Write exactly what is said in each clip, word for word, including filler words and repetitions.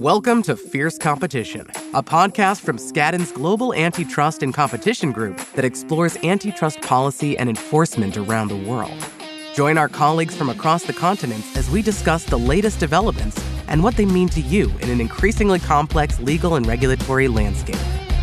Welcome to Fierce Competition, a podcast from Skadden's Global Antitrust and Competition Group that explores antitrust policy and enforcement around the world. Join our colleagues from across the continent as we discuss the latest developments and what they mean to you in an increasingly complex legal and regulatory landscape.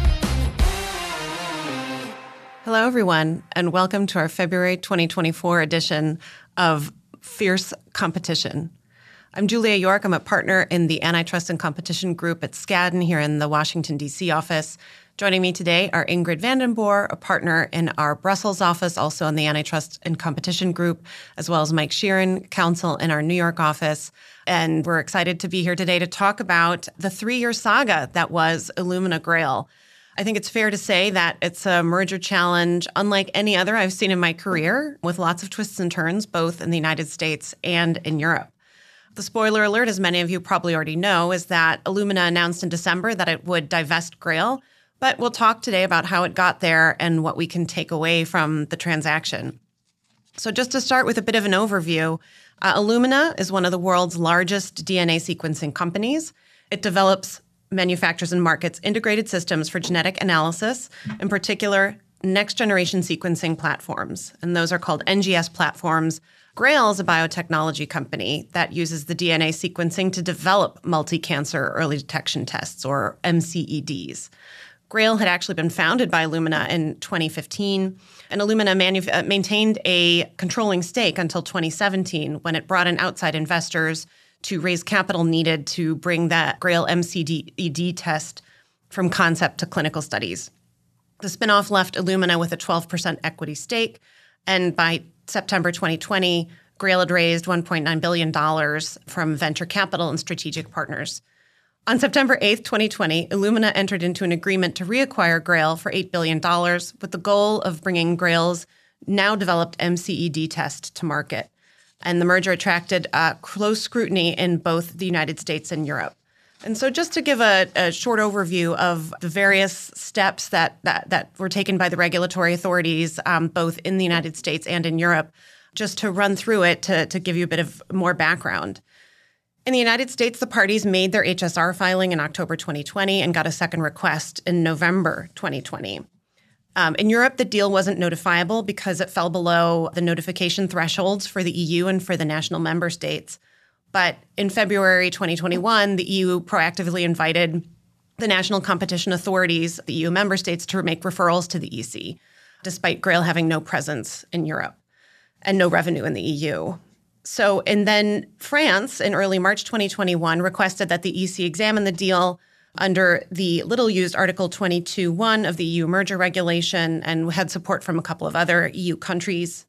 Hello, everyone, and welcome to our February twenty twenty-four edition of Fierce Competition. I'm Julia York. I'm a partner in the Antitrust and Competition Group at Skadden here in the Washington, D C office. Joining me today are Ingrid Vandenborre, a partner in our Brussels office, also in the Antitrust and Competition Group, as well as Mike Sheeran, counsel in our New York office. And we're excited to be here today to talk about the three-year saga that was Illumina Grail. I think it's fair to say that it's a merger challenge unlike any other I've seen in my career, with lots of twists and turns, both in the United States and in Europe. The spoiler alert, as many of you probably already know, is that Illumina announced in December that it would divest Grail, but we'll talk today about how it got there and what we can take away from the transaction. So just to start with a bit of an overview, uh, Illumina is one of the world's largest D N A sequencing companies. It develops, manufactures, and markets integrated systems for genetic analysis, in particular, next-generation sequencing platforms, and those are called N G S platforms. Grail is a biotechnology company that uses the D N A sequencing to develop multi-cancer early detection tests, or M C E Ds. Grail had actually been founded by Illumina in twenty fifteen, and Illumina manu- maintained a controlling stake until twenty seventeen, when it brought in outside investors to raise capital needed to bring that Grail M C E D test from concept to clinical studies. The spinoff left Illumina with a twelve percent equity stake, and by September twenty twenty, Grail had raised one point nine billion dollars from venture capital and strategic partners. On September eighth, twenty twenty, Illumina entered into an agreement to reacquire Grail for eight billion dollars with the goal of bringing Grail's now developed M C E D test to market. And the merger attracted uh, close scrutiny in both the United States and Europe. And so just to give a, a short overview of the various steps that that, that were taken by the regulatory authorities, um, both in the United States and in Europe, just to run through it to, to give you a bit of more background. In the United States, the parties made their H S R filing in October twenty twenty and got a second request in November twenty twenty. Um, in Europe, the deal wasn't notifiable because it fell below the notification thresholds for the E U and for the national member states. But in February twenty twenty-one, the E U proactively invited the national competition authorities, the E U member states, to make referrals to the E C, despite Grail having no presence in Europe and no revenue in the E U. So, and then France, in early March twenty twenty-one, requested that the E C examine the deal under the little-used Article twenty-two point one of the E U merger regulation, and had support from a couple of other E U countries.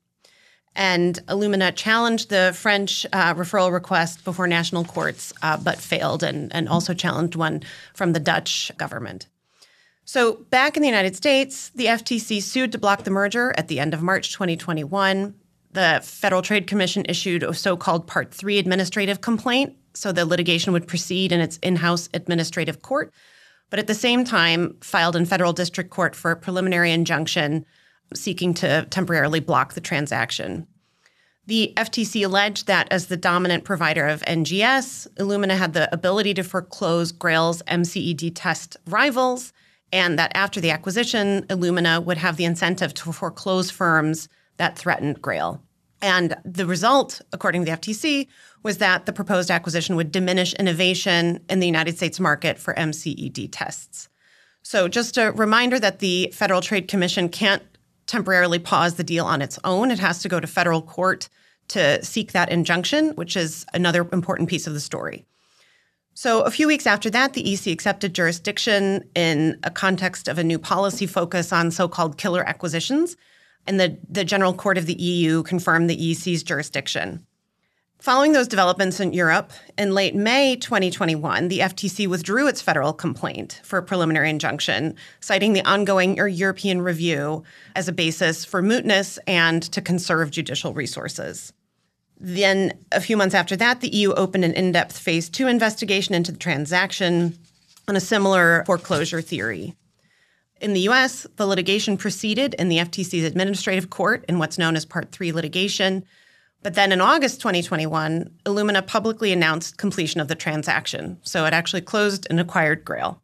And Illumina challenged the French uh, referral request before national courts, uh, but failed, and, and also challenged one from the Dutch government. So back in the United States, the F T C sued to block the merger at the end of March twenty twenty-one. The Federal Trade Commission issued a so-called Part three administrative complaint, so the litigation would proceed in its in-house administrative court, but at the same time filed in federal district court for a preliminary injunction seeking to temporarily block the transaction. The F T C alleged that as the dominant provider of N G S, Illumina had the ability to foreclose Grail's M C E D test rivals, and that after the acquisition, Illumina would have the incentive to foreclose firms that threatened Grail. And the result, according to the F T C, was that the proposed acquisition would diminish innovation in the United States market for M C E D tests. So just a reminder that the Federal Trade Commission can't temporarily pause the deal on its own. It has to go to federal court to seek that injunction, which is another important piece of the story. So a few weeks after that, the E C accepted jurisdiction in a context of a new policy focus on so-called killer acquisitions, and the, the General Court of the E U confirmed the E C's jurisdiction. Following those developments in Europe, in late May twenty twenty-one, the F T C withdrew its federal complaint for a preliminary injunction, citing the ongoing European review as a basis for mootness and to conserve judicial resources. Then, a few months after that, the E U opened an in-depth phase two investigation into the transaction on a similar foreclosure theory. In the U S, the litigation proceeded in the F T C's administrative court in what's known as Part three litigation, But then in August twenty twenty-one, Illumina publicly announced completion of the transaction. So it actually closed and acquired Grail.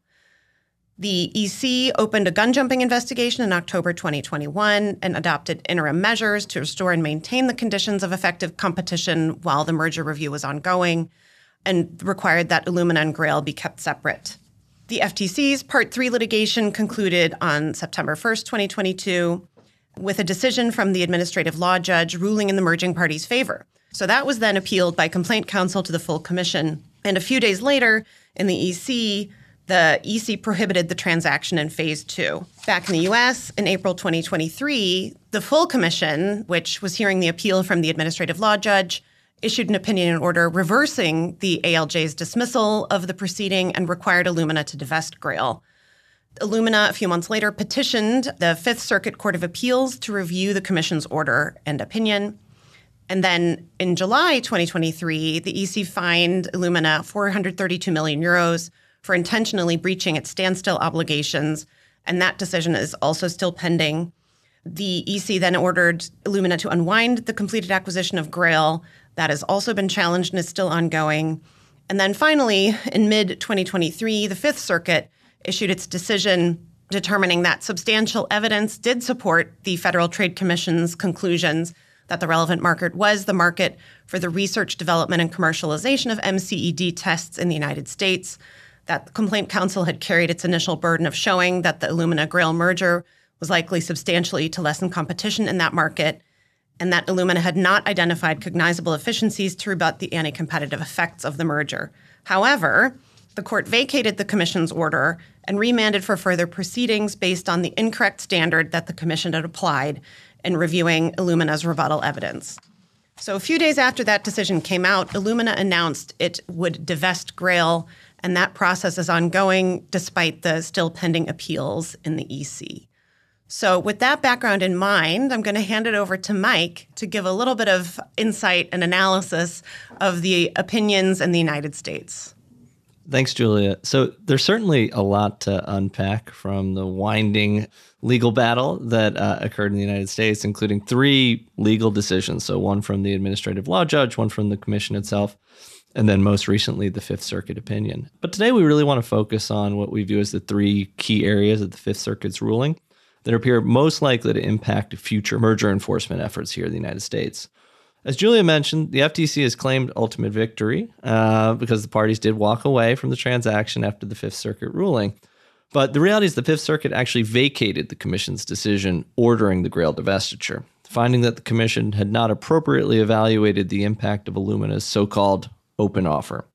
The E C opened a gun-jumping investigation in October twenty twenty-one and adopted interim measures to restore and maintain the conditions of effective competition while the merger review was ongoing, and required that Illumina and Grail be kept separate. The F T C's Part three litigation concluded on September first, twenty twenty-two, with a decision from the administrative law judge ruling in the merging parties' favor. So that was then appealed by complaint counsel to the full commission. And a few days later, in the E C, the E C prohibited the transaction in phase two. Back in the U S, in April twenty twenty-three, the full commission, which was hearing the appeal from the administrative law judge, issued an opinion and order reversing the A L J's dismissal of the proceeding and required Illumina to divest Grail. Illumina, a few months later, petitioned the Fifth Circuit Court of Appeals to review the commission's order and opinion. And then in July twenty twenty-three, the E C fined Illumina four hundred thirty-two million euros for intentionally breaching its standstill obligations, and that decision is also still pending. The E C then ordered Illumina to unwind the completed acquisition of Grail. That has also been challenged and is still ongoing. And then finally, in mid twenty twenty-three, the Fifth Circuit issued its decision determining that substantial evidence did support the Federal Trade Commission's conclusions that the relevant market was the market for the research, development, and commercialization of M C E D tests in the United States, that the complaint counsel had carried its initial burden of showing that the Illumina-Grail merger was likely substantially to lessen competition in that market, and that Illumina had not identified cognizable efficiencies to rebut the anti-competitive effects of the merger. However, the court vacated the commission's order and remanded for further proceedings based on the incorrect standard that the commission had applied in reviewing Illumina's rebuttal evidence. So a few days after that decision came out, Illumina announced it would divest Grail, and that process is ongoing despite the still pending appeals in the E C. So with that background in mind, I'm going to hand it over to Mike to give a little bit of insight and analysis of the opinions in the United States. Thanks, Julia. So there's certainly a lot to unpack from the winding legal battle that uh, occurred in the United States, including three legal decisions. So one from the administrative law judge, one from the commission itself, and then most recently, the Fifth Circuit opinion. But today we really want to focus on what we view as the three key areas of the Fifth Circuit's ruling that appear most likely to impact future merger enforcement efforts here in the United States. As Julia mentioned, the F T C has claimed ultimate victory uh, because the parties did walk away from the transaction after the Fifth Circuit ruling. But the reality is the Fifth Circuit actually vacated the commission's decision ordering the Grail divestiture, finding that the commission had not appropriately evaluated the impact of Illumina's so-called open offer.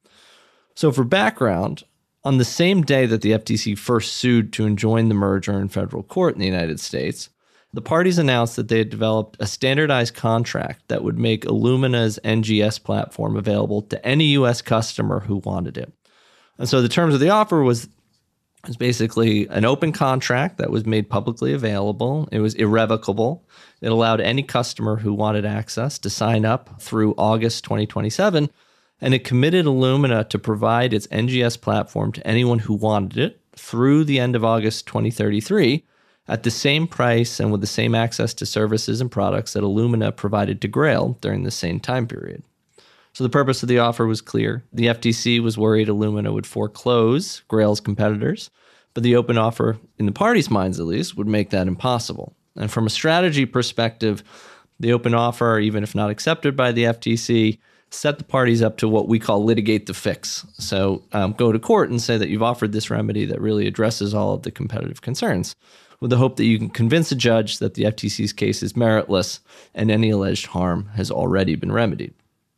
So for background, on the same day that the F T C first sued to enjoin the merger in federal court in the United States, the parties announced that they had developed a standardized contract that would make Illumina's N G S platform available to any U S customer who wanted it. And so the terms of the offer was, was basically an open contract that was made publicly available. It was irrevocable. It allowed any customer who wanted access to sign up through August twenty twenty-seven, and it committed Illumina to provide its N G S platform to anyone who wanted it through the end of August twenty thirty-three, at the same price and with the same access to services and products that Illumina provided to Grail during the same time period. So the purpose of the offer was clear. The F T C was worried Illumina would foreclose Grail's competitors, but the open offer, in the parties' minds at least, would make that impossible. And from a strategy perspective, the open offer, even if not accepted by the F T C, set the parties up to what we call litigate the fix. So um, go to court and say that you've offered this remedy that really addresses all of the competitive concerns, with the hope that you can convince a judge that the F T C's case is meritless and any alleged harm has already been remedied.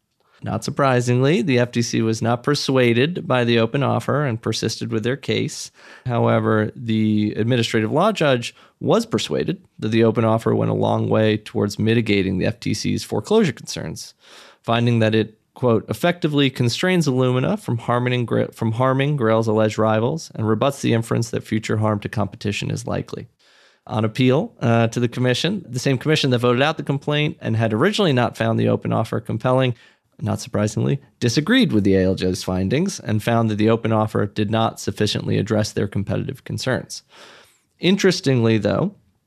Not surprisingly, the F T C was not persuaded by the open offer and persisted with their case. However, the administrative law judge was persuaded that the open offer went a long way towards mitigating the F T C's foreclosure concerns, finding that it, quote, effectively constrains Illumina from harming, from harming Grail's alleged rivals and rebuts the inference that future harm to competition is likely. On appeal uh, to the commission, the same commission that voted out the complaint and had originally not found the open offer compelling, not surprisingly, disagreed with the A L J's findings and found that the open offer did not sufficiently address their competitive concerns. Interestingly, though,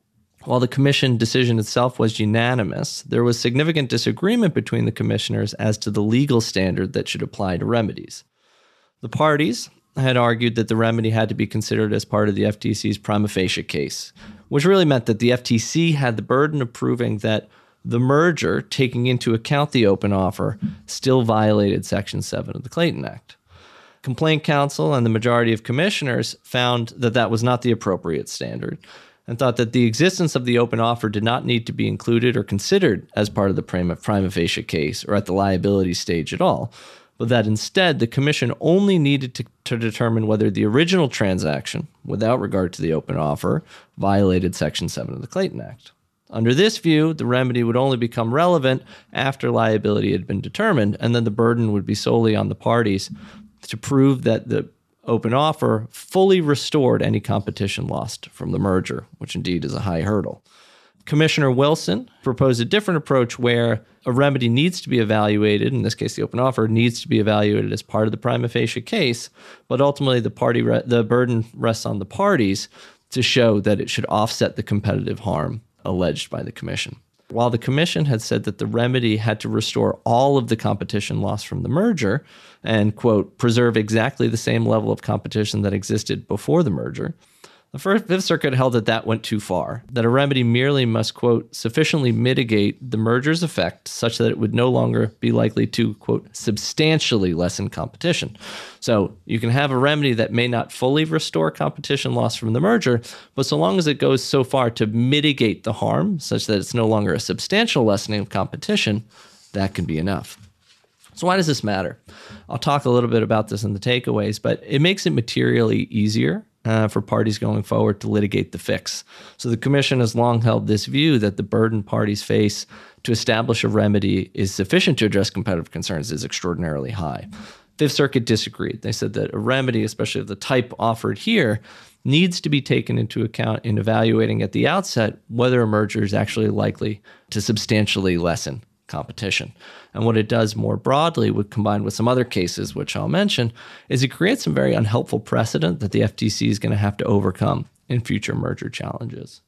While the commission decision itself was unanimous, there was significant disagreement between the commissioners as to the legal standard that should apply to remedies. The parties had argued that the remedy had to be considered as part of the F T C's prima facie case, which really meant that the F T C had the burden of proving that the merger, taking into account the open offer, still violated Section seven of the Clayton Act. Complaint counsel and the majority of commissioners found that that was not the appropriate standard and thought that the existence of the open offer did not need to be included or considered as part of the prima, prima facie case or at the liability stage at all, but that instead the commission only needed to, to determine whether the original transaction, without regard to the open offer, violated Section seven of the Clayton Act. Under this view, the remedy would only become relevant after liability had been determined, and then the burden would be solely on the parties to prove that the open offer fully restored any competition lost from the merger, which indeed is a high hurdle. Commissioner Wilson proposed a different approach where a remedy needs to be evaluated, in this case the open offer needs to be evaluated as part of the prima facie case, but ultimately the party re- the burden rests on the parties to show that it should offset the competitive harm alleged by the commission. While the commission had said that the remedy had to restore all of the competition lost from the merger and, quote, preserve exactly the same level of competition that existed before the merger, the Fifth Circuit held that that went too far, that a remedy merely must, quote, sufficiently mitigate the merger's effect such that it would no longer be likely to, quote, substantially lessen competition. So you can have a remedy that may not fully restore competition lost from the merger, but so long as it goes so far to mitigate the harm such that it's no longer a substantial lessening of competition, that can be enough. So why does this matter? I'll talk a little bit about this in the takeaways, but it makes it materially easier Uh, for parties going forward to litigate the fix. So the commission has long held this view that the burden parties face to establish a remedy is sufficient to address competitive concerns is extraordinarily high. Fifth Circuit disagreed. They said that a remedy, especially of the type offered here, needs to be taken into account in evaluating at the outset whether a merger is actually likely to substantially lessen competition. And what it does more broadly, with combined with some other cases, which I'll mention, is it creates some very unhelpful precedent that the F T C is going to have to overcome in future merger challenges.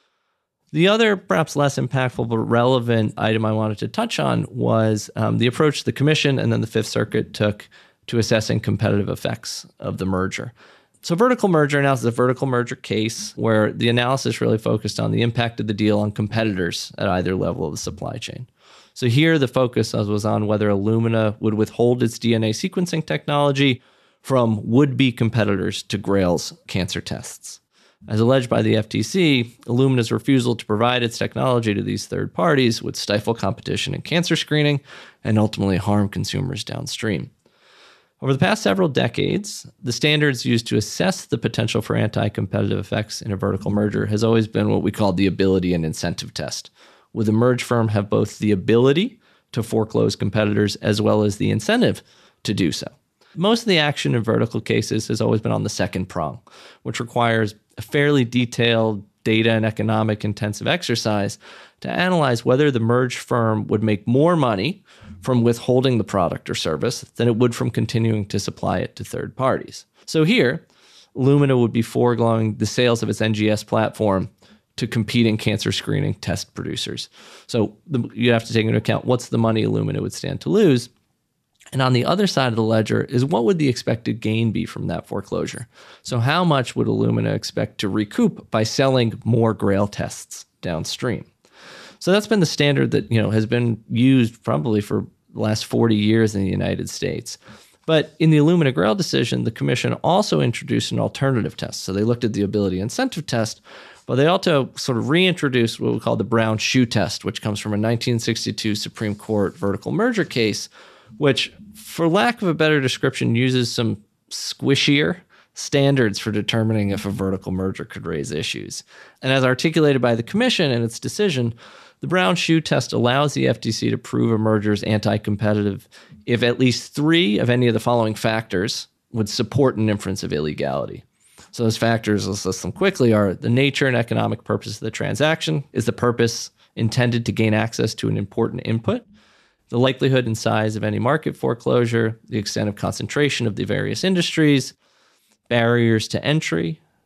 The other, perhaps less impactful but relevant item I wanted to touch on was um, the approach the Commission and then the Fifth Circuit took to assessing competitive effects of the merger. So vertical merger analysis is a vertical merger case where the analysis really focused on the impact of the deal on competitors at either level of the supply chain. So here the focus was on whether Illumina would withhold its D N A sequencing technology from would-be competitors to Grail's cancer tests. As alleged by the F T C, Illumina's refusal to provide its technology to these third parties would stifle competition in cancer screening and ultimately harm consumers downstream. Over the past several decades, the standards used to assess the potential for anti-competitive effects in a vertical merger has always been what we call the ability and incentive test. Would the merged firm have both the ability to foreclose competitors as well as the incentive to do so? Most of the action in vertical cases has always been on the second prong, which requires a fairly detailed data and economic intensive exercise to analyze whether the merged firm would make more money from withholding the product or service than it would from continuing to supply it to third parties. So here, Illumina would be foregoing the sales of its N G S platform to competing cancer screening test producers. So the, you have to take into account what's the money Illumina would stand to lose. And on the other side of the ledger is what would the expected gain be from that foreclosure? So how much would Illumina expect to recoup by selling more Grail tests downstream? So that's been the standard that, you know, has been used probably for the last forty years in the United States. But in the Illumina Grail decision, the commission also introduced an alternative test. So they looked at the ability incentive test, but they also sort of reintroduced what we call the brown shoe test, which comes from a nineteen sixty-two Supreme Court vertical merger case, which, for lack of a better description, uses some squishier standards for determining if a vertical merger could raise issues. And as articulated by the commission in its decision, the brown shoe test allows the F T C to prove a merger is anti-competitive if at least three of any of the following factors would support an inference of illegality. So those factors, let's list them quickly, are the nature and economic purpose of the transaction. Is the purpose intended to gain access to an important input? The likelihood and size of any market foreclosure, the extent of concentration of the various industries, barriers to entry,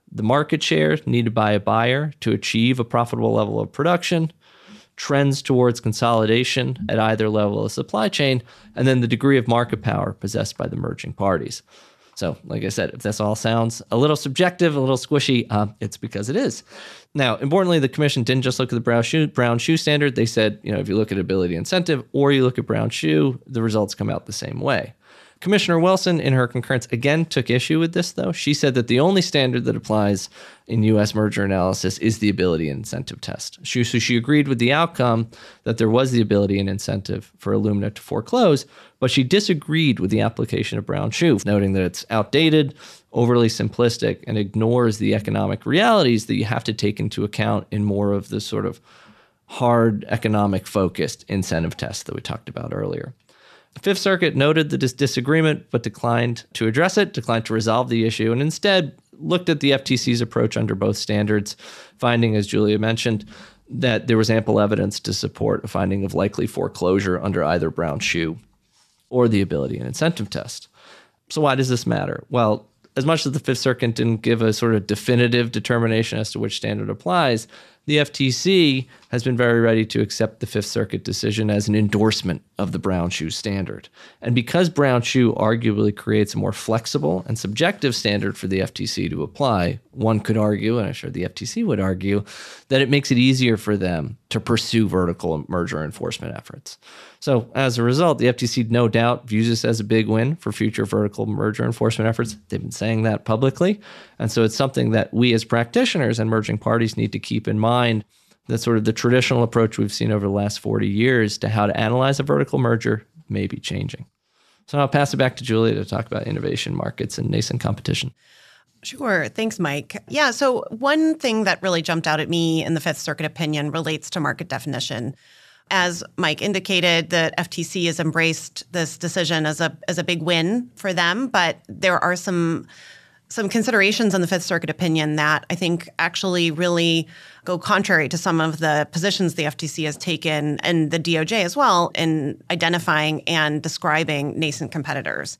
the market share needed by a buyer to achieve a profitable level of production, trends towards consolidation at either level of the supply chain, and then the degree of market power possessed by the merging parties. So, like I said, if this all sounds a little subjective, a little squishy, uh, it's because it is. Now, importantly, the commission didn't just look at the brown shoe, brown shoe standard. They said, you know, if you look at ability incentive or you look at brown shoe, the results come out the same way. Commissioner Wilson, in her concurrence, again took issue with this, though. She said that the only standard that applies in U S merger analysis is the ability and incentive test. She, so she agreed with the outcome that there was the ability and incentive for Illumina to foreclose, but she disagreed with the application of brown shoe, noting that it's outdated, overly simplistic, and ignores the economic realities that you have to take into account in more of the sort of hard economic-focused incentive test that we talked about earlier. The Fifth Circuit noted the dis- disagreement, but declined to address it, declined to resolve the issue, and instead looked at the F T C's approach under both standards, finding, as Julia mentioned, that there was ample evidence to support a finding of likely foreclosure under either brown shoe or the ability and incentive test. So why does this matter? Well, as much as the Fifth Circuit didn't give a sort of definitive determination as to which standard applies, the F T C has been very ready to accept the Fifth Circuit decision as an endorsement of the brown shoe standard. And because brown shoe arguably creates a more flexible and subjective standard for the F T C to apply, one could argue, and I'm sure the F T C would argue, that it makes it easier for them to pursue vertical merger enforcement efforts. So as a result, the F T C no doubt views this as a big win for future vertical merger enforcement efforts. They've been saying that publicly. And so it's something that we as practitioners and merging parties need to keep in mind, that sort of the traditional approach we've seen over the last forty years to how to analyze a vertical merger may be changing. So I'll pass it back to Julia to talk about innovation markets and nascent competition. Sure. Thanks, Mike. Yeah, so one thing that really jumped out at me in the Fifth Circuit opinion relates to market definition. As Mike indicated, the F T C has embraced this decision as a as a big win for them, but there are some some considerations in the Fifth Circuit opinion that I think actually really go contrary to some of the positions the F T C has taken, and the D O J as well, in identifying and describing nascent competitors.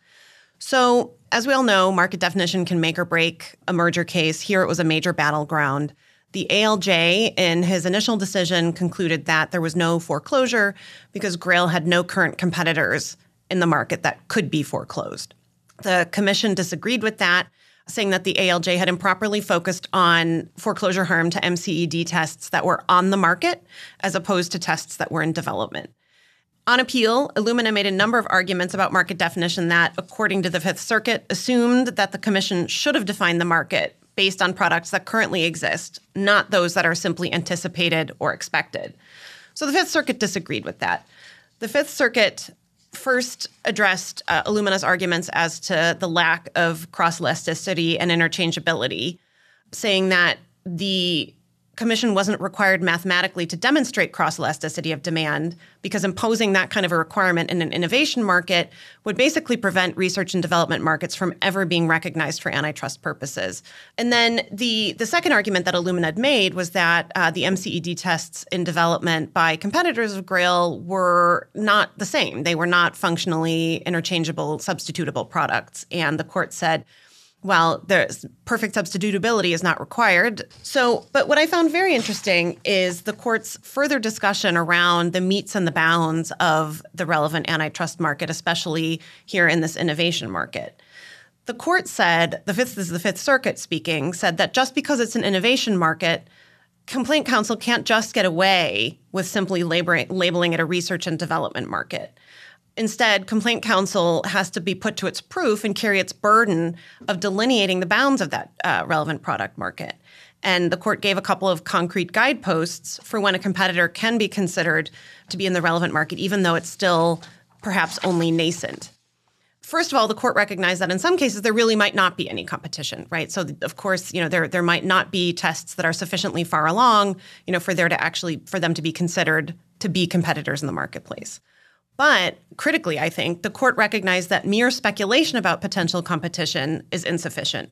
So, as we all know, market definition can make or break a merger case. Here it was a major battleground. The A L J, in his initial decision, concluded that there was no foreclosure because Grail had no current competitors in the market that could be foreclosed. The commission disagreed with that, saying that the A L J had improperly focused on foreclosure harm to M C E D tests that were on the market as opposed to tests that were in development. On appeal, Illumina made a number of arguments about market definition that, according to the Fifth Circuit, assumed that the commission should have defined the market based on products that currently exist, not those that are simply anticipated or expected. So the Fifth Circuit disagreed with that. The Fifth Circuit first addressed uh, Illumina's arguments as to the lack of cross-elasticity and interchangeability, saying that the commission wasn't required mathematically to demonstrate cross-elasticity of demand because imposing that kind of a requirement in an innovation market would basically prevent research and development markets from ever being recognized for antitrust purposes. And then the, the second argument that Illumina had made was that uh, the M C E D tests in development by competitors of Grail were not the same. They were not functionally interchangeable, substitutable products. And the court said, well, there's perfect substitutability is not required. So, but what I found very interesting is the court's further discussion around the metes and the bounds of the relevant antitrust market, especially here in this innovation market. The court said, the fifth, this is the Fifth Circuit speaking, said that just because it's an innovation market, complaint counsel can't just get away with simply labeling, labeling it a research and development market. Instead, complaint counsel has to be put to its proof and carry its burden of delineating the bounds of that uh, relevant product market. And the court gave a couple of concrete guideposts for when a competitor can be considered to be in the relevant market, even though it's still perhaps only nascent. First of all, the court recognized that in some cases there really might not be any competition, right? So, of course, you know, there there might not be tests that are sufficiently far along, you know, for there to actually for them to be considered to be competitors in the marketplace. But critically, I think, the court recognized that mere speculation about potential competition is insufficient.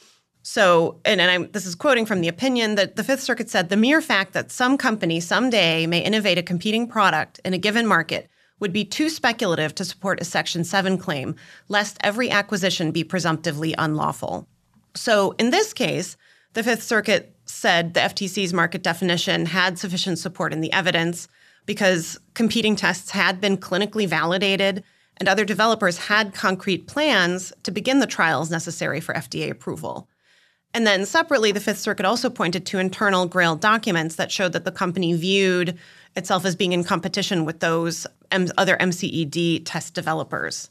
So, and, and I'm, this is quoting from the opinion, that the Fifth Circuit said, the mere fact that some company someday may innovate a competing product in a given market would be too speculative to support a Section seven claim, lest every acquisition be presumptively unlawful. So in this case, the Fifth Circuit said the F T C's market definition had sufficient support in the evidence because competing tests had been clinically validated and other developers had concrete plans to begin the trials necessary for F D A approval. And then separately, the Fifth Circuit also pointed to internal Grail documents that showed that the company viewed itself as being in competition with those M- other M C E D test developers.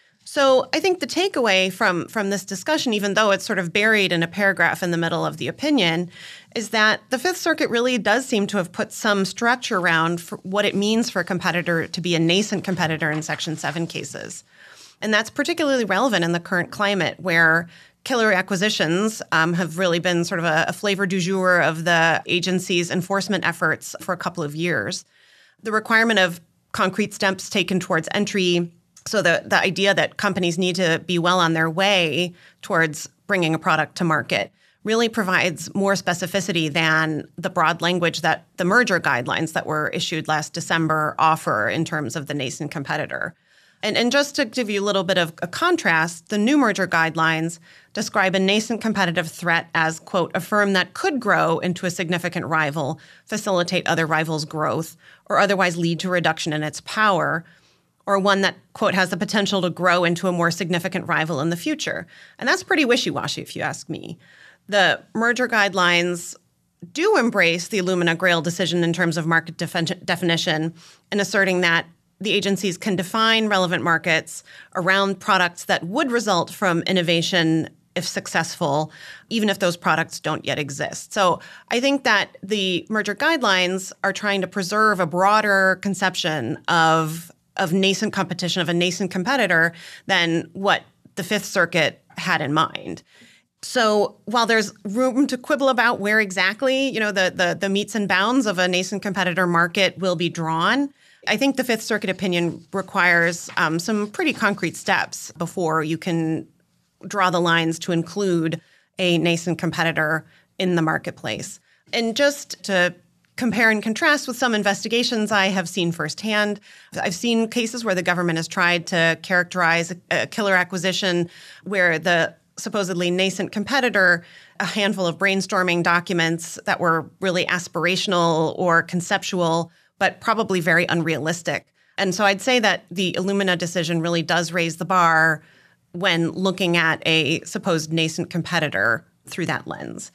So I think the takeaway from, from this discussion, even though it's sort of buried in a paragraph in the middle of the opinion, is that the Fifth Circuit really does seem to have put some structure around for what it means for a competitor to be a nascent competitor in Section seven cases. And that's particularly relevant in the current climate where killer acquisitions um, have really been sort of a, a flavor du jour of the agency's enforcement efforts for a couple of years. The requirement of concrete steps taken towards entry, so the, the idea that companies need to be well on their way towards bringing a product to market really provides more specificity than the broad language that the merger guidelines that were issued last December offer in terms of the nascent competitor. And, and just to give you a little bit of a contrast, the new merger guidelines describe a nascent competitive threat as, quote, a firm that could grow into a significant rival, facilitate other rivals' growth, or otherwise lead to a reduction in its power, or one that, quote, has the potential to grow into a more significant rival in the future. And that's pretty wishy-washy, if you ask me. The merger guidelines do embrace the Illumina Grail decision in terms of market defen- definition and asserting that the agencies can define relevant markets around products that would result from innovation if successful, even if those products don't yet exist. So I think that the merger guidelines are trying to preserve a broader conception of, of nascent competition, of a nascent competitor than what the Fifth Circuit had in mind. So while there's room to quibble about where exactly, you know, the, the, the metes and bounds of a nascent competitor market will be drawn, I think the Fifth Circuit opinion requires um, some pretty concrete steps before you can draw the lines to include a nascent competitor in the marketplace. And just to compare and contrast with some investigations I have seen firsthand, I've seen cases where the government has tried to characterize a, a killer acquisition where the supposedly nascent competitor, a handful of brainstorming documents that were really aspirational or conceptual, but probably very unrealistic. And so I'd say that the Illumina decision really does raise the bar when looking at a supposed nascent competitor through that lens.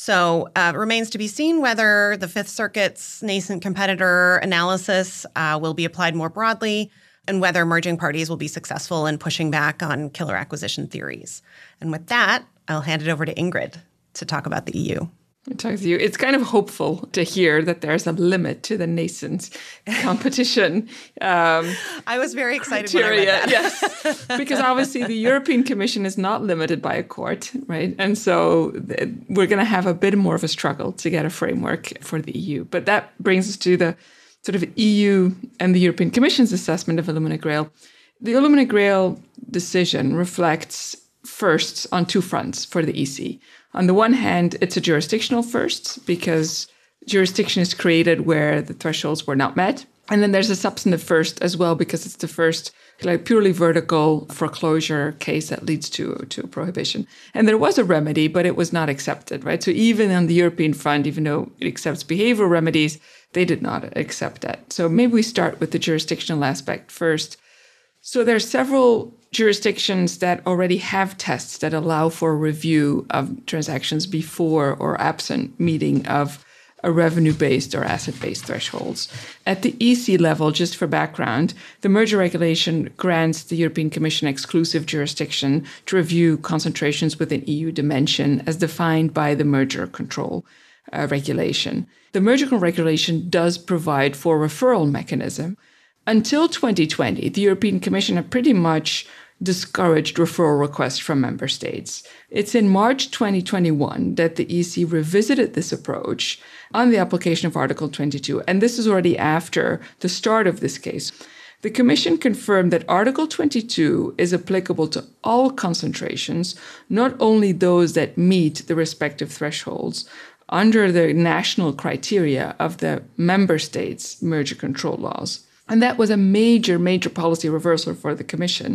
So uh, it remains to be seen whether the Fifth Circuit's nascent competitor analysis uh, will be applied more broadly and whether merging parties will be successful in pushing back on killer acquisition theories. And with that, I'll hand it over to Ingrid to talk about the E U. Talk to you. It's kind of hopeful to hear that there's a limit to the nascent competition. Um, I was very excited criteria. when I read that. Yes, because obviously the European Commission is not limited by a court, right? And so th- we're going to have a bit more of a struggle to get a framework for the E U. But that brings us to the sort of E U and the European Commission's assessment of Illumina Grail. The Illumina Grail decision reflects firsts on two fronts for the E C. On the one hand, it's a jurisdictional first because jurisdiction is created where the thresholds were not met. And then there's a substantive first as well because it's the first like purely vertical foreclosure case that leads to, to a prohibition. And there was a remedy, but it was not accepted, right? So even on the European front, even though it accepts behavioral remedies, they did not accept that. So maybe we start with the jurisdictional aspect first. So there are several jurisdictions that already have tests that allow for review of transactions before or absent meeting of a revenue-based or asset-based thresholds. At the E C level, just for background, the merger regulation grants the European Commission exclusive jurisdiction to review concentrations within E U dimension as defined by the merger control uh, regulation. The merger control regulation does provide for a referral mechanism. Until twenty twenty, the European Commission had pretty much discouraged referral requests from member states. It's in March twenty twenty-one that the E C revisited this approach on the application of Article twenty-two, and this is already after the start of this case. The Commission confirmed that Article twenty-two is applicable to all concentrations, not only those that meet the respective thresholds, under the national criteria of the member states' merger control laws. And that was a major, major policy reversal for the Commission,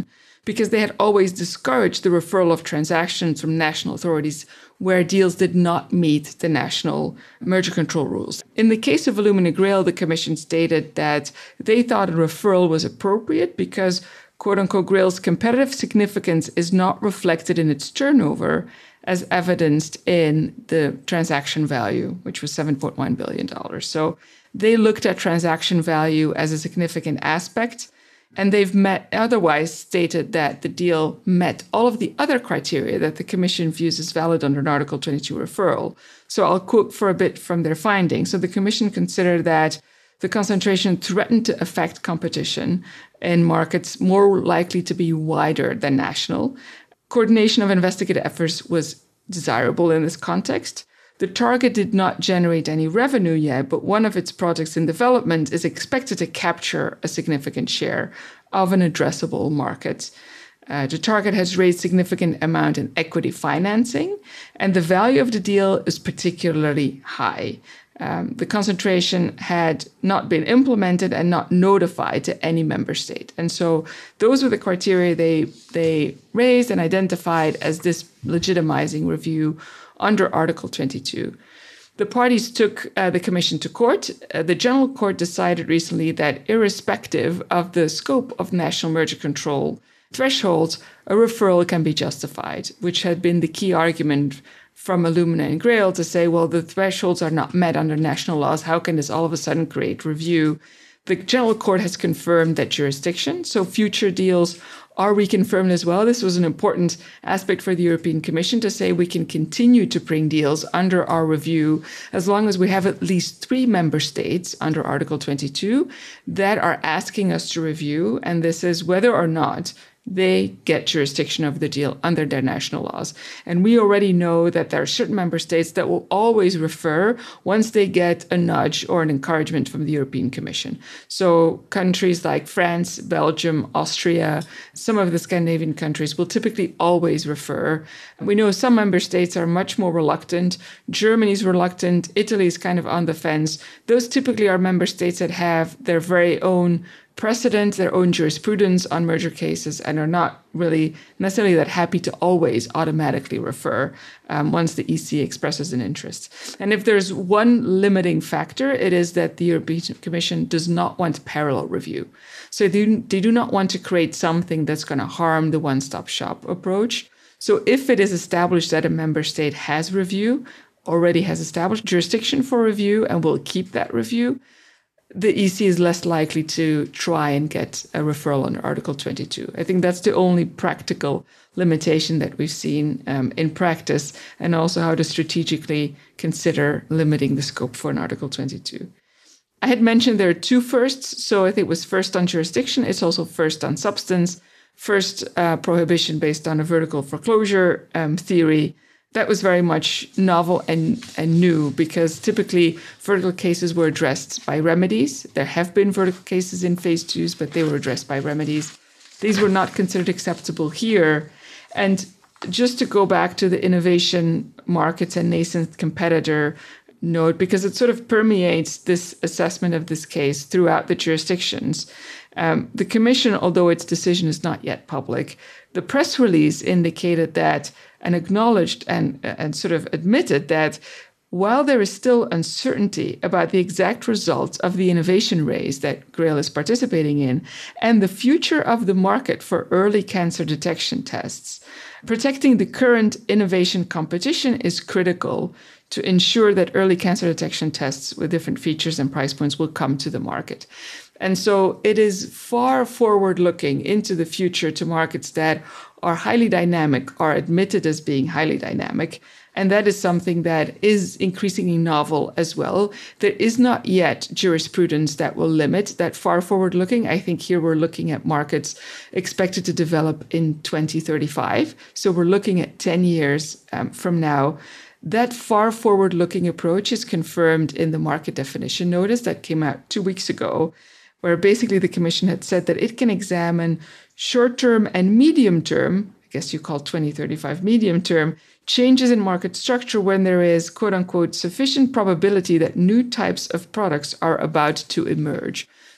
because they had always discouraged the referral of transactions from national authorities where deals did not meet the national merger control rules. In the case of Illumina Grail, the Commission stated that they thought a referral was appropriate because, quote unquote, Grail's competitive significance is not reflected in its turnover as evidenced in the transaction value, which was seven point one billion dollars. So they looked at transaction value as a significant aspect, and they've met otherwise stated that the deal met all of the other criteria that the Commission views as valid under an Article twenty-two referral. So I'll quote for a bit from their findings. So the Commission considered that the concentration threatened to affect competition in markets more likely to be wider than national. Coordination of investigative efforts was desirable in this context. The target did not generate any revenue yet, but one of its projects in development is expected to capture a significant share of an addressable market. Uh, the target has raised significant amount in equity financing, and the value of the deal is particularly high. Um, the concentration had not been implemented and not notified to any member state. And so those were the criteria they, they raised and identified as this legitimizing review under Article twenty-two. The parties took uh, the Commission to court. Uh, the General Court decided recently that irrespective of the scope of national merger control thresholds, a referral can be justified, which had been the key argument from Illumina and Grail to say, well, the thresholds are not met under national laws. How can this all of a sudden create review? The General Court has confirmed that jurisdiction, so future deals are reconfirmed as well. This was an important aspect for the European Commission to say we can continue to bring deals under our review as long as we have at least three member states under Article twenty-two that are asking us to review, and this is whether or not they get jurisdiction of the deal under their national laws. And we already know that there are certain member states that will always refer once they get a nudge or an encouragement from the European Commission. So countries like France, Belgium, Austria, some of the Scandinavian countries will typically always refer. We know some member states are much more reluctant. Germany's reluctant. Italy is kind of on the fence. Those typically are member states that have their very own precedent, their own jurisprudence on merger cases, and are not really necessarily that happy to always automatically refer um, once the E C expresses an interest. And if there's one limiting factor, it is that the European Commission does not want parallel review. So they, they do not want to create something that's going to harm the one-stop shop approach. So if it is established that a member state has review, already has established jurisdiction for review, and will keep that review, the E C is less likely to try and get a referral under Article twenty-two. I think that's the only practical limitation that we've seen um, in practice, and also how to strategically consider limiting the scope for an Article twenty-two. I had mentioned there are two firsts. So I think it was first on jurisdiction. It's also first on substance. First, uh, prohibition based on a vertical foreclosure um, theory. That was very much novel and, and new because typically vertical cases were addressed by remedies. There have been vertical cases in phase twos, but they were addressed by remedies. These were not considered acceptable here. And just to go back to the innovation markets and nascent competitor note, because it sort of permeates this assessment of this case throughout the jurisdictions. Um, the Commission, although its decision is not yet public, the press release indicated that and acknowledged and, and sort of admitted that while there is still uncertainty about the exact results of the innovation race that Grail is participating in and the future of the market for early cancer detection tests, protecting the current innovation competition is critical to ensure that early cancer detection tests with different features and price points will come to the market. And so it is far forward-looking into the future to markets that are highly dynamic, are admitted as being highly dynamic. And that is something that is increasingly novel as well. There is not yet jurisprudence that will limit that far forward-looking. I think here we're looking at markets expected to develop in twenty thirty-five. So we're looking at ten years um, from now. That far forward-looking approach is confirmed in the market definition notice that came out two weeks ago, where basically the Commission had said that it can examine short-term and medium-term, I guess you call twenty thirty-five medium-term, changes in market structure when there is, quote-unquote, sufficient probability that new types of products are about to emerge.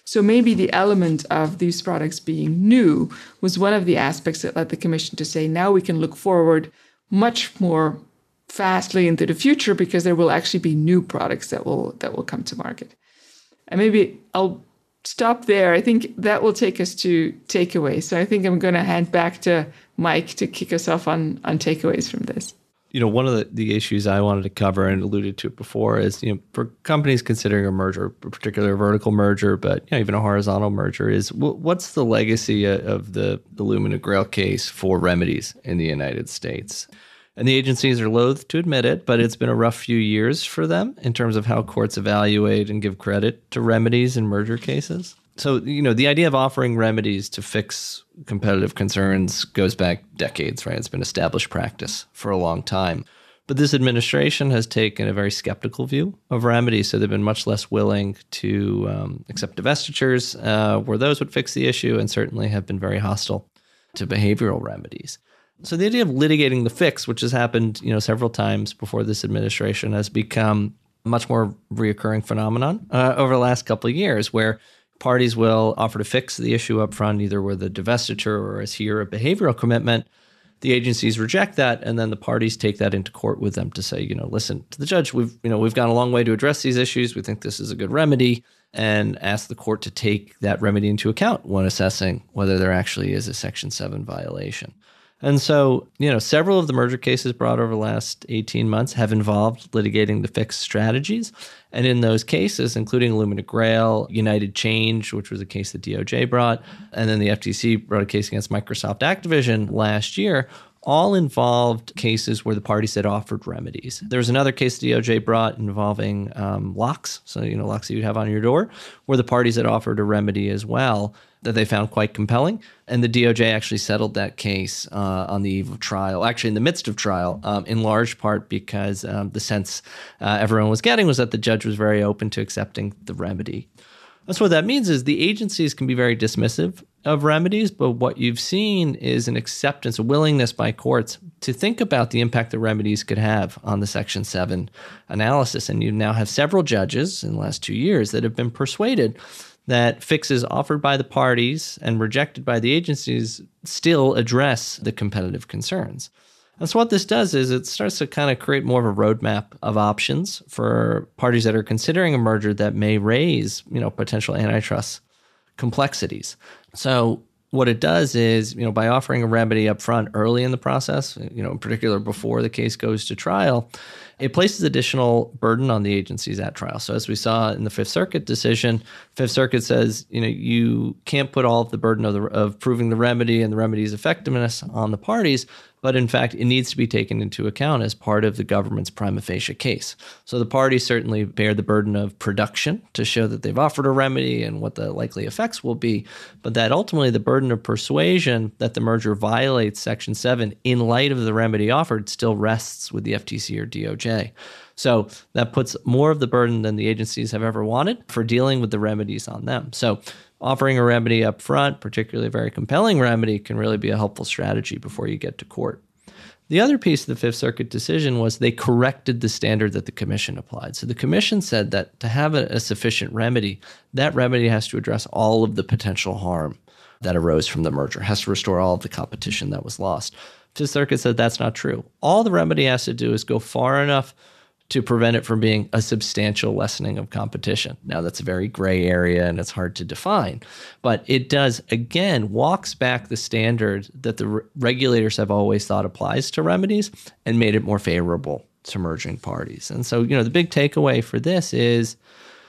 So maybe the element of these products being new was one of the aspects that led the Commission to say, now we can look forward much more fastly into the future because there will actually be new products that will that will come to market. And maybe I'll stop there. I think that will take us to takeaways. So I think I'm going to hand back to Mike to kick us off on, on takeaways from this. You know, one of the, the issues I wanted to cover and alluded to it before is, you know, for companies considering a merger, a particular vertical merger, but you know, even a horizontal merger, is w- what's the legacy of the, the Illumina Grail case for remedies in the United States? And the agencies are loath to admit it, but it's been a rough few years for them in terms of how courts evaluate and give credit to remedies in merger cases. So, you know, the idea of offering remedies to fix competitive concerns goes back decades, right? It's been established practice for a long time. But this administration has taken a very skeptical view of remedies, so they've been much less willing to um, accept divestitures uh, where those would fix the issue, and certainly have been very hostile to behavioral remedies. So the idea of litigating the fix, which has happened, you know, several times before this administration, has become a much more reoccurring phenomenon uh, over the last couple of years, where parties will offer to fix the issue up front, either with a divestiture or, as here, a behavioral commitment. The agencies reject that, and then the parties take that into court with them to say, you know, listen to the judge, we've, you know, we've gone a long way to address these issues. We think this is a good remedy, and ask the court to take that remedy into account when assessing whether there actually is a Section seven violation. And so, you know, several of the merger cases brought over the last eighteen months have involved litigating the fix strategies. And in those cases, including Illumina Grail, United Change, which was a case that D O J brought, and then the F T C brought a case against Microsoft Activision last year, all involved cases where the parties had offered remedies. There was another case D O J brought involving um, locks, so, you know, locks that you'd have on your door, where the parties had offered a remedy as well that they found quite compelling. And the D O J actually settled that case uh, on the eve of trial, actually in the midst of trial, um, in large part because um, the sense uh, everyone was getting was that the judge was very open to accepting the remedy. And so what that means is the agencies can be very dismissive of remedies, but what you've seen is an acceptance, a willingness by courts to think about the impact the remedies could have on the Section seven analysis. And you now have several judges in the last two years that have been persuaded that fixes offered by the parties and rejected by the agencies still address the competitive concerns. And so what this does is it starts to kind of create more of a roadmap of options for parties that are considering a merger that may raise, you know, potential antitrust complexities. So what it does is, you know, by offering a remedy up front early in the process, you know, in particular before the case goes to trial, it places additional burden on the agencies at trial. So as we saw in the Fifth Circuit decision, Fifth Circuit says, you know, you can't put all of the burden of, the, of proving the remedy and the remedy's effectiveness on the parties, but in fact, it needs to be taken into account as part of the government's prima facie case. So the parties certainly bear the burden of production to show that they've offered a remedy and what the likely effects will be, but that ultimately the burden of persuasion that the merger violates Section seven in light of the remedy offered still rests with the F T C or D O J. So that puts more of the burden than the agencies have ever wanted for dealing with the remedies on them. So offering a remedy up front, particularly a very compelling remedy, can really be a helpful strategy before you get to court. The other piece of the Fifth Circuit decision was they corrected the standard that the Commission applied. So the Commission said that to have a, a sufficient remedy, that remedy has to address all of the potential harm that arose from the merger, has to restore all of the competition that was lost. Fifth Circuit said that's not true. All the remedy has to do is go far enough to prevent it from being a substantial lessening of competition. Now, that's a very gray area and it's hard to define, but it does, again, walks back the standard that the re- regulators have always thought applies to remedies and made it more favorable to merging parties. And so, you know, the big takeaway for this is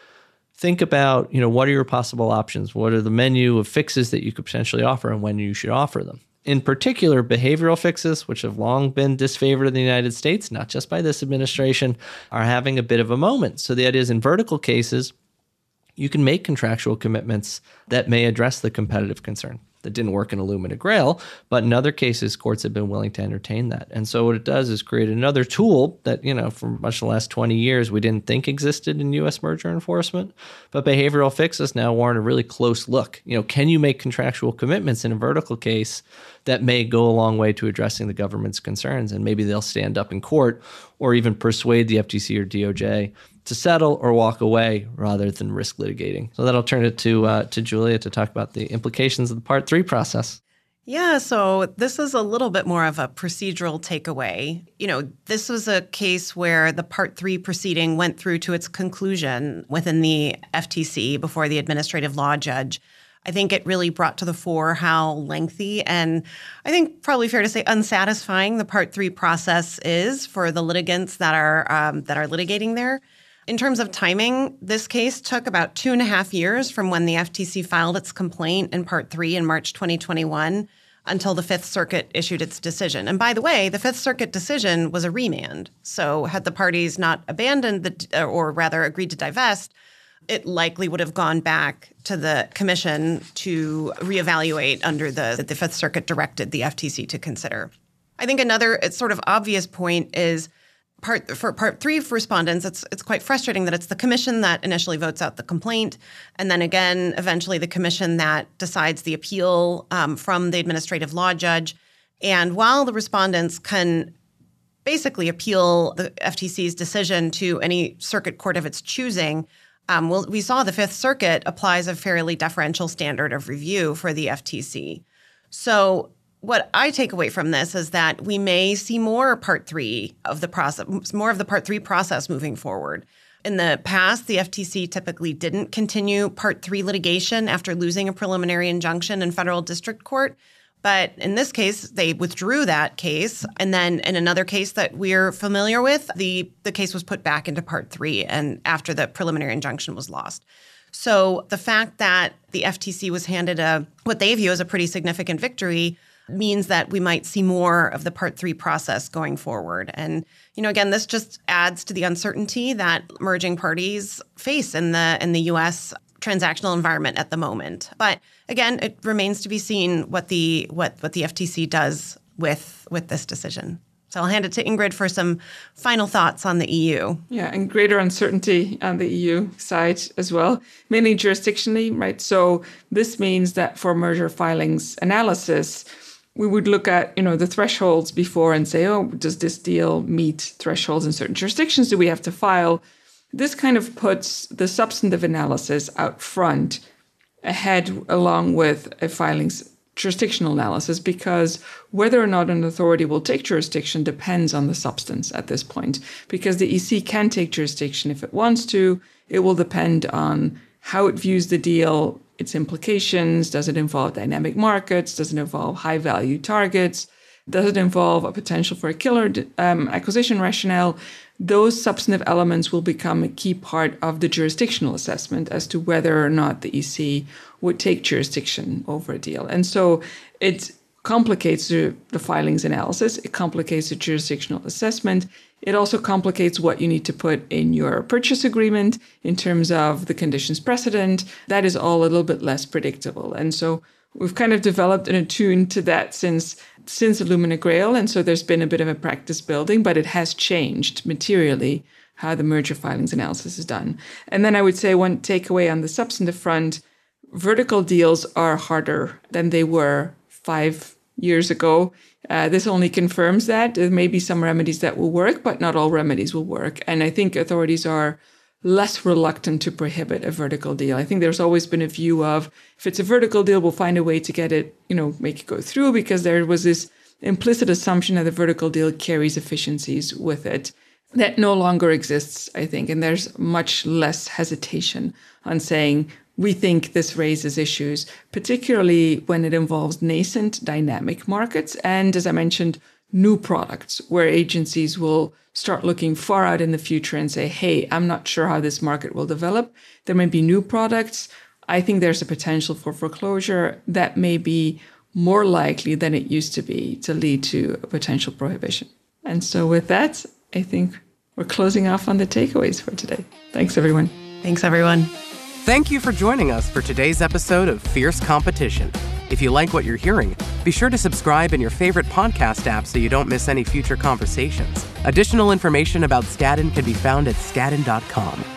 think about, you know, what are your possible options? What are the menu of fixes that you could potentially offer and when you should offer them? In particular, behavioral fixes, which have long been disfavored in the United States, not just by this administration, are having a bit of a moment. So the idea is in vertical cases, you can make contractual commitments that may address the competitive concern. That didn't work in Illumina Grail, but in other cases, courts have been willing to entertain that. And so what it does is create another tool that, you know, for much of the last twenty years, we didn't think existed in U S merger enforcement. But behavioral fixes now warrant a really close look. You know, can you make contractual commitments in a vertical case that may go a long way to addressing the government's concerns? And maybe they'll stand up in court or even persuade the F T C or D O J to settle or walk away rather than risk litigating. So that'll turn it to uh, to Julia to talk about the implications of the Part three process. Yeah, so this is a little bit more of a procedural takeaway. You know, this was a case where the Part three proceeding went through to its conclusion within the F T C before the administrative law judge. I think it really brought to the fore how lengthy and I think probably fair to say unsatisfying the Part three process is for the litigants that are um, that are litigating there. In terms of timing, this case took about two and a half years from when the F T C filed its complaint in Part three in March twenty twenty-one until the Fifth Circuit issued its decision. And by the way, the Fifth Circuit decision was a remand. So had the parties not abandoned the, or rather agreed to divest, it likely would have gone back to the commission to reevaluate under the that the Fifth Circuit directed the F T C to consider. I think another sort of obvious point is Part for part three for respondents, it's it's quite frustrating that it's the commission that initially votes out the complaint, and then again, eventually the commission that decides the appeal um, from the administrative law judge. And while the respondents can basically appeal the F T C's decision to any circuit court of its choosing, um, well, we saw the Fifth Circuit applies a fairly deferential standard of review for the F T C. So what I take away from this is that we may see more Part three of the process, more of the Part three process moving forward. In the past, the F T C typically didn't continue Part three litigation after losing a preliminary injunction in federal district court. But in this case, they withdrew that case. And then in another case that we're familiar with, the, the case was put back into Part three and after the preliminary injunction was lost. So the fact that the F T C was handed a what they view as a pretty significant victory means that we might see more of the Part three process going forward. And, you know, again, this just adds to the uncertainty that merging parties face in the in the U S transactional environment at the moment. But again, it remains to be seen what the what what the F T C does with with this decision. So I'll hand it to Ingrid for some final thoughts on the E U. Yeah, and greater uncertainty on the E U side as well, mainly jurisdictionally, right? So this means that for merger filings analysis, we would look at, you know, the thresholds before and say, oh, does this deal meet thresholds in certain jurisdictions? Do we have to file? This kind of puts the substantive analysis out front ahead along with a filing's jurisdictional analysis, because whether or not an authority will take jurisdiction depends on the substance at this point. Because the E C can take jurisdiction if it wants to. It will depend on how it views the deal, its implications. Does it involve dynamic markets? Does it involve high-value targets? Does it involve a potential for a killer um, acquisition rationale? Those substantive elements will become a key part of the jurisdictional assessment as to whether or not the E C would take jurisdiction over a deal. And so it complicates the, the filings analysis. It complicates the jurisdictional assessment. It also complicates what you need to put in your purchase agreement in terms of the conditions precedent. That is all a little bit less predictable. And so we've kind of developed an attune to that since since Illumina Grail. And so there's been a bit of a practice building, but it has changed materially how the merger filings analysis is done. And then I would say one takeaway on the substantive front, vertical deals are harder than they were five years ago. Uh, this only confirms that. There may be some remedies that will work, but not all remedies will work. And I think authorities are less reluctant to prohibit a vertical deal. I think there's always been a view of, if it's a vertical deal, we'll find a way to get it, you know, make it go through, because there was this implicit assumption that the vertical deal carries efficiencies with it. That no longer exists, I think. And there's much less hesitation on saying, we think this raises issues, particularly when it involves nascent dynamic markets. And as I mentioned, new products where agencies will start looking far out in the future and say, hey, I'm not sure how this market will develop. There may be new products. I think there's a potential for foreclosure that may be more likely than it used to be to lead to a potential prohibition. And so with that, I think we're closing off on the takeaways for today. Thanks, everyone. Thanks, everyone. Thank you for joining us for today's episode of Fierce Competition. If you like what you're hearing, be sure to subscribe in your favorite podcast app so you don't miss any future conversations. Additional information about Skadden can be found at skadden dot com.